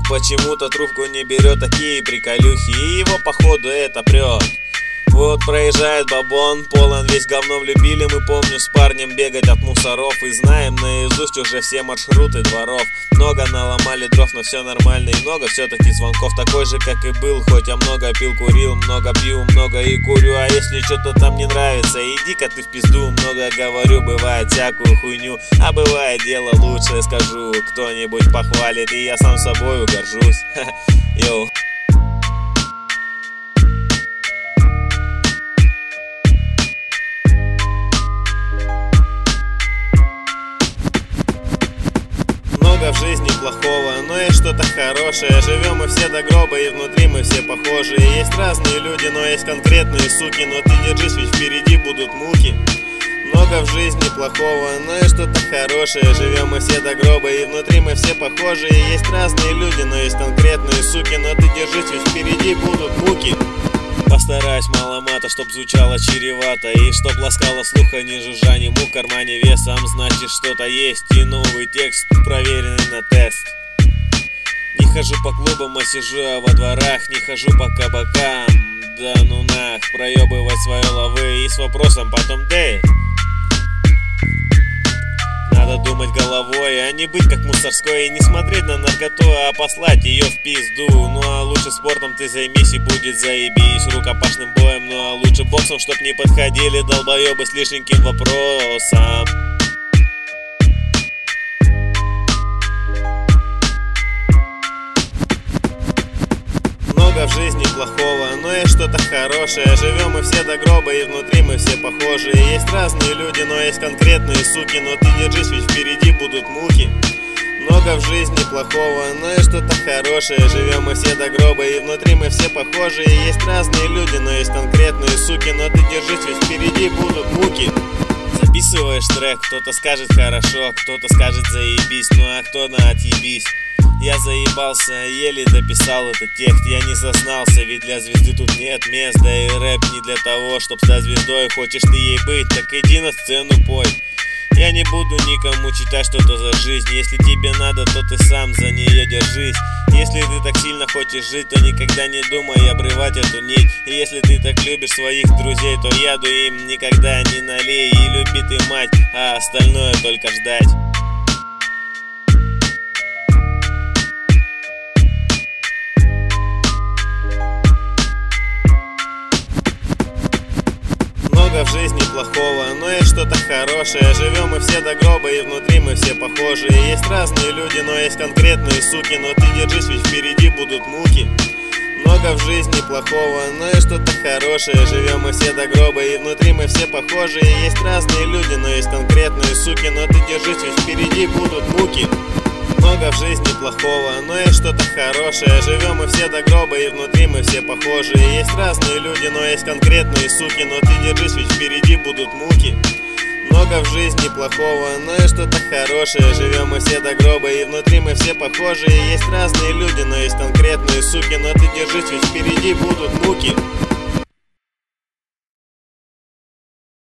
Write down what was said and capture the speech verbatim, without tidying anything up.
почему-то трубку не берет, такие приколюхи, и его походу это прет. Вот проезжает бабон, полон весь говном. Любили мы, помню, с парнем бегать от мусоров. И знаем наизусть уже все маршруты дворов. Много наломали дров, но все нормально. И много все-таки звонков, такой же, как и был. Хоть я много пил, курил, много пью, много и курю. А если что-то там не нравится, иди-ка ты в пизду. Много говорю, бывает всякую хуйню. А бывает дело лучшее, скажу. Кто-нибудь похвалит, и я сам собою горжусь. Йоу. Много в жизни плохого, но есть что-то хорошее. Живем мы все до гроба, и внутри мы все похожи. Есть разные люди, но есть конкретные суки. Но ты держись, ведь впереди будут муки. Много в жизни плохого, но есть что-то хорошее. Живем мы все до гроба, и внутри мы все похожи. Есть разные люди, но есть конкретные суки. Но ты держись, ведь впереди будут муки. Постараюсь мало мата, чтоб звучало чревато, и чтоб ласкало слуха ни жужжа, ни мух в кармане весом. Значит, что-то есть, и новый текст, проверенный на тест. Не хожу по клубам, а сижу во дворах. Не хожу по кабакам, да ну нах. Проебывать свои лавы и с вопросом потом дэйв. Надо думать головой, а не быть как мусорской. И не смотреть на наркоту, а послать ее в пизду. Ну а лучше спортом ты займись, и будет заебись. Рукопашным боем, ну а лучше боксом, чтоб не подходили долбоебы с лишненьким вопросом. Много в жизни плохого, но есть что-то хорошее. Живем мы все до гроба, и внутри мы все похожи. Есть разные люди, но есть конкретные суки. Но ты держись, ведь впереди будут муки. Много в жизни плохого, но есть что-то хорошее. Живем мы все до гроба, и внутри мы все похожи. Есть разные люди, но есть конкретные суки. Но ты держись, ведь впереди будут муки. Записываешь трек, кто-то скажет хорошо, кто-то скажет заебись, ну а кто на отъебись. Я заебался, еле дописал этот текст. Я не зазнался, ведь для звезды тут нет мест. Да и рэп не для того, чтоб стать звездой. Хочешь ты ей быть, так иди на сцену пой. Я не буду никому читать что-то за жизнь. Если тебе надо, то ты сам за нее держись. Если ты так сильно хочешь жить, то никогда не думай обрывать эту нить. И если ты так любишь своих друзей, то яду им никогда не налей. И люби ты мать, а остальное только ждать. Много в жизни плохого, но есть что-то хорошее. Живем мы все до гроба, и внутри мы все похожи. Есть разные люди, но есть конкретные суки. Но ты держись, ведь впереди будут муки. Много в жизни плохого, но есть что-то хорошее. Живем мы все до гроба, и внутри мы все похожи. Есть разные люди, но есть конкретные суки. Но ты держись, ведь впереди будут муки. Много в жизни плохого, но есть что-то хорошее. Живем мы все до гроба, и внутри мы все похожи. Есть разные люди, но есть конкретные суки. Но ты держись, ведь впереди будут муки. Много в жизни плохого, но есть что-то хорошее. Живем мы все до гроба, и внутри мы все похожи. Есть разные люди, но есть конкретные суки. Но ты держись, ведь впереди будут муки.